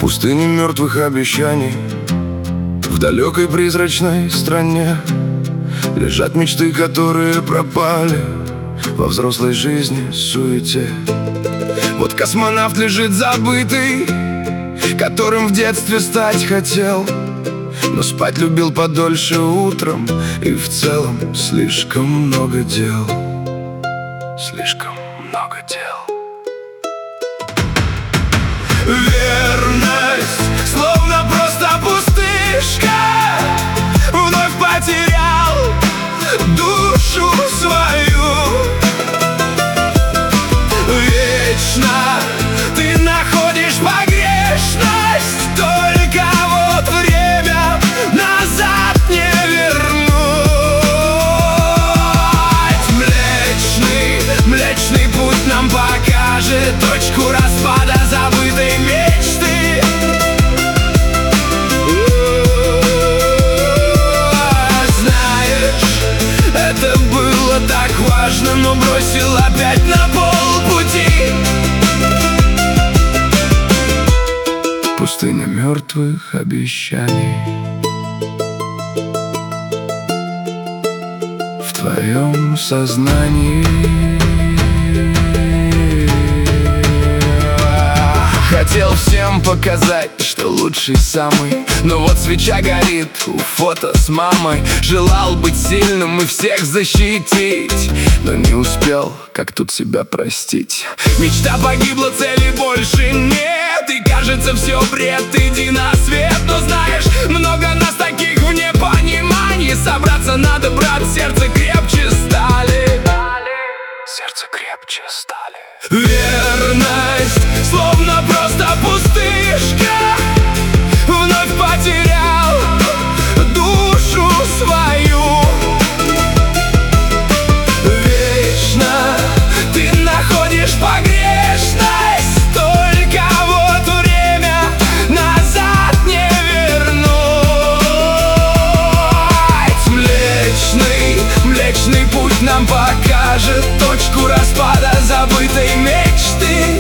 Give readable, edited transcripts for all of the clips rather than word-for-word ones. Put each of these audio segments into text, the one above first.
пустыне мертвых обещаний, в далекой призрачной стране лежат мечты, которые пропали во взрослой жизни суете. Вот космонавт лежит забытый, которым в детстве стать хотел, но спать любил подольше утром, и в целом слишком много дел. Слишком много дел. Верность, словно просто пустышка, вновь потерял душу свою. Вечно ты находишь погрешность, только вот время назад не вернуть. Млечный путь нам покажет точку распада забытой мечты. Знаешь, это было так важно, но бросил опять на полпути. Пустыня мертвых обещаний, в твоем сознании. Хотел всем показать, что лучший самый, но вот свеча горит у фото с мамой. Желал быть сильным и всех защитить, но не успел, как тут себя простить. Мечта погибла, цели больше нет, и кажется все бред, иди на свет. Но знаешь, много нас таких в непонимании. Собраться надо, брат, сердце крепче стали. Сердце крепче стали. Верность, словно просто пустышка, вновь потерял душу свою. Вечно ты находишь погрешность, только вот время назад не вернуть. Млечный путь нам покажет точку распада забытой мечты.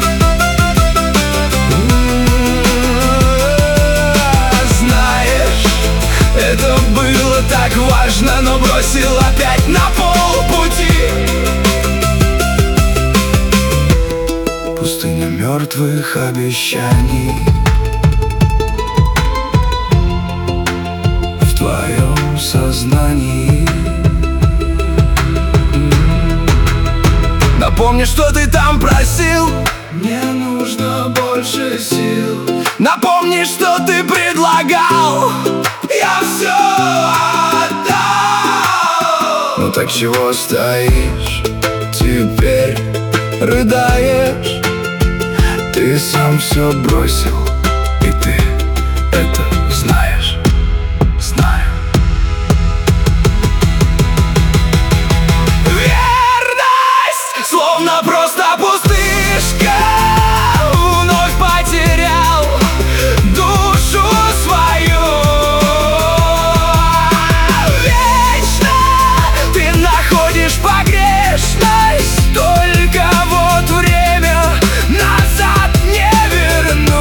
Знаешь, это было так важно, но бросил опять на полпути. Пустыня мертвых обещаний, в твоем сознании. Напомни, что ты там просил, мне нужно больше сил. Напомни, что ты предлагал, я все отдал. Ну так чего стоишь, теперь рыдаешь? Ты сам все бросил, и ты это знаешь. Знаю. Верность, словно просто пустышка, вновь потерял душу свою. Вечно ты находишь погрешность, только вот время назад не вернуть.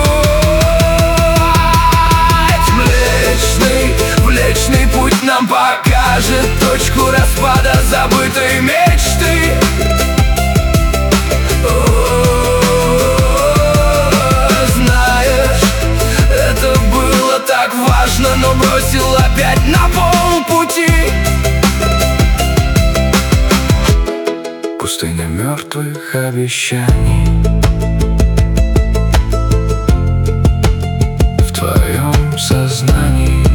Млечный путь нам покажет точку распада забытой мечты. Знаешь, это было так важно, но бросил опять на полпути. Пустыня мертвых обещаний, в твоем сознании.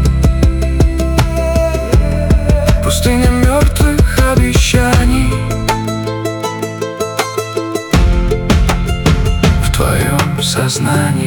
Пустыня мертвых обещаний, в твоем сознании.